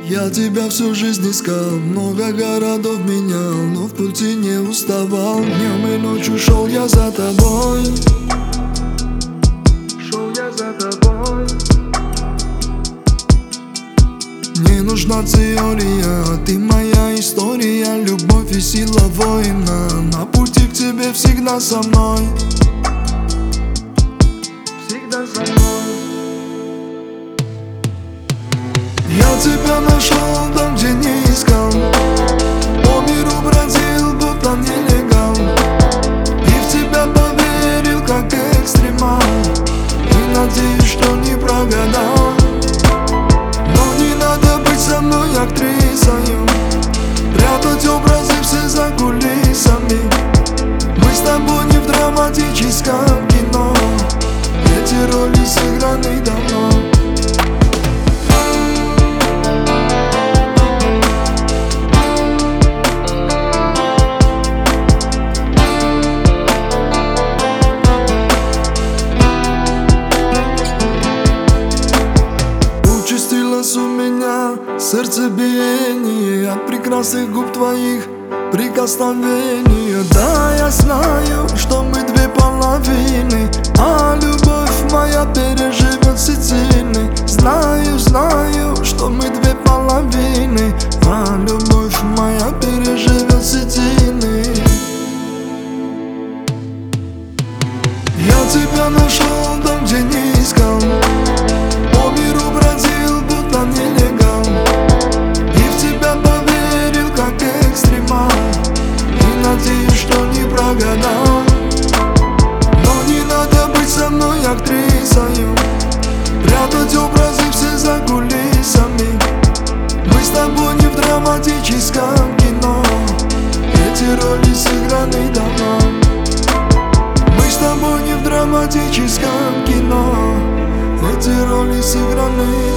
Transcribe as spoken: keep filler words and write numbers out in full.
Я тебя всю жизнь искал, много городов менял, но в пути не уставал. Днем и ночью шел я за тобой. Шел я за тобой. Не нужна теория, ты моя история, любовь и сила воина. На пути к тебе всегда со мной. Всегда со мной. Я тебя нашел там, где не искал, по миру бродил, будто нелегал, и в тебя поверил, как экстремал, и надеюсь, что не прогадал. Но не надо быть со мной актрисою, прятать образы все за кулисами. Мы с тобой не в драматическом кино, эти роли сыграны давно. У меня сердцебиение от прекрасных губ твоих прикосновения. Да, я знаю, что мы две половины, а любовь моя переживет всецильный. Знаю, знаю, что мы две половины, а любовь моя переживет всецильный. Я тебя нашел там, где не искал, по миру бродил, будто нелегал, и в тебя поверил, как экстремал, и надеюсь, что не прогадал. Но не надо быть со мной актрисою, прятать образы все за кулисами. Мы с тобой не в драматическом кино, эти роли сыграны давно. Мы с тобой не в драматическом кино, эти роли сыграны